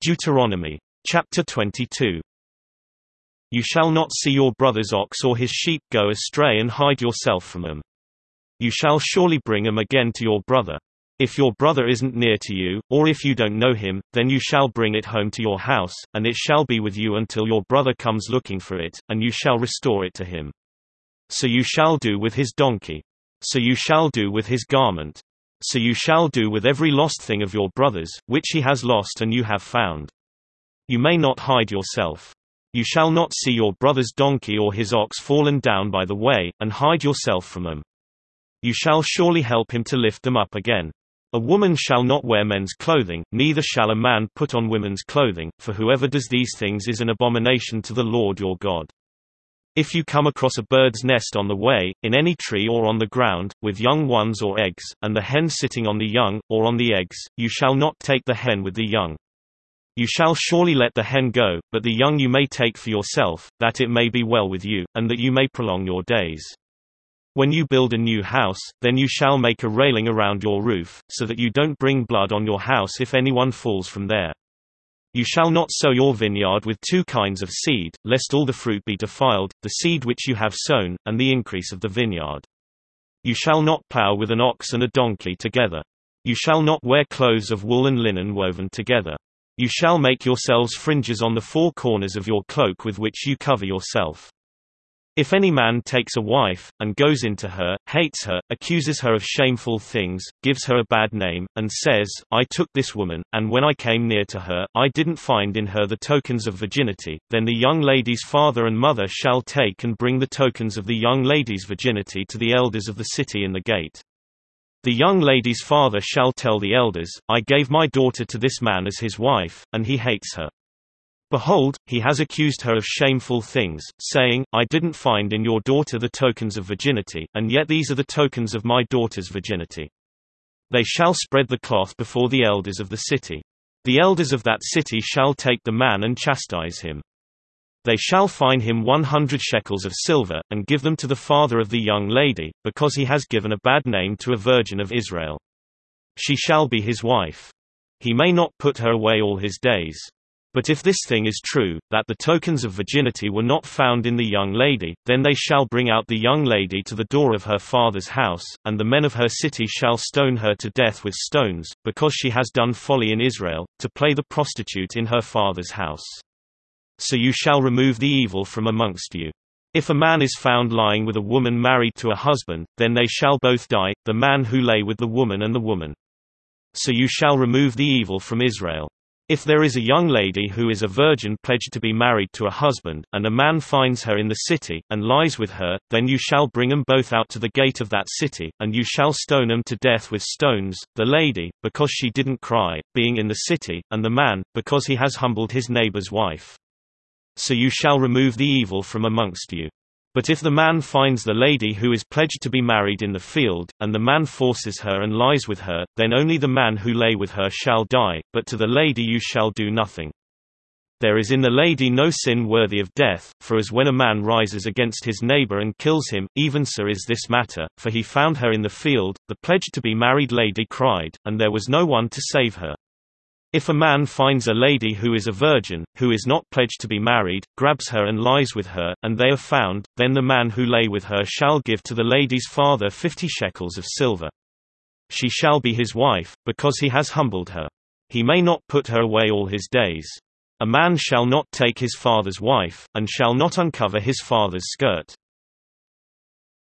Deuteronomy. Chapter 22. You shall not see your brother's ox or his sheep go astray and hide yourself from them. You shall surely bring them again to your brother. If your brother isn't near to you, or if you don't know him, then you shall bring it home to your house, and it shall be with you until your brother comes looking for it, and you shall restore it to him. So you shall do with his donkey. So you shall do with his garment. So you shall do with every lost thing of your brother's, which he has lost and you have found. You may not hide yourself. You shall not see your brother's donkey or his ox fallen down by the way, and hide yourself from them. You shall surely help him to lift them up again. A woman shall not wear men's clothing, neither shall a man put on women's clothing, for whoever does these things is an abomination to the Lord your God. If you come across a bird's nest on the way, in any tree or on the ground, with young ones or eggs, and the hen sitting on the young, or on the eggs, you shall not take the hen with the young. You shall surely let the hen go, but the young you may take for yourself, that it may be well with you, and that you may prolong your days. When you build a new house, then you shall make a railing around your roof, so that you don't bring blood on your house if anyone falls from there. You shall not sow your vineyard with two kinds of seed, lest all the fruit be defiled, the seed which you have sown, and the increase of the vineyard. You shall not plow with an ox and a donkey together. You shall not wear clothes of wool and linen woven together. You shall make yourselves fringes on the four corners of your cloak with which you cover yourself. If any man takes a wife, and goes into her, hates her, accuses her of shameful things, gives her a bad name, and says, I took this woman, and when I came near to her, I didn't find in her the tokens of virginity, then the young lady's father and mother shall take and bring the tokens of the young lady's virginity to the elders of the city in the gate. The young lady's father shall tell the elders, I gave my daughter to this man as his wife, and he hates her. Behold, he has accused her of shameful things, saying, I didn't find in your daughter the tokens of virginity, and yet these are the tokens of my daughter's virginity. They shall spread the cloth before the elders of the city. The elders of that city shall take the man and chastise him. They shall fine him 100 shekels of silver, and give them to the father of the young lady, because he has given a bad name to a virgin of Israel. She shall be his wife. He may not put her away all his days. But if this thing is true, that the tokens of virginity were not found in the young lady, then they shall bring out the young lady to the door of her father's house, and the men of her city shall stone her to death with stones, because she has done folly in Israel, to play the prostitute in her father's house. So you shall remove the evil from amongst you. If a man is found lying with a woman married to a husband, then they shall both die, the man who lay with the woman and the woman. So you shall remove the evil from Israel. If there is a young lady who is a virgin pledged to be married to a husband, and a man finds her in the city, and lies with her, then you shall bring them both out to the gate of that city, and you shall stone them to death with stones, the lady, because she didn't cry, being in the city, and the man, because he has humbled his neighbor's wife. So you shall remove the evil from amongst you. But if the man finds the lady who is pledged to be married in the field, and the man forces her and lies with her, then only the man who lay with her shall die, but to the lady you shall do nothing. There is in the lady no sin worthy of death, for as when a man rises against his neighbor and kills him, even so is this matter, for he found her in the field, the pledged to be married lady cried, and there was no one to save her. If a man finds a lady who is a virgin, who is not pledged to be married, grabs her and lies with her, and they are found, then the man who lay with her shall give to the lady's father 50 shekels of silver. She shall be his wife, because he has humbled her. He may not put her away all his days. A man shall not take his father's wife, and shall not uncover his father's skirt.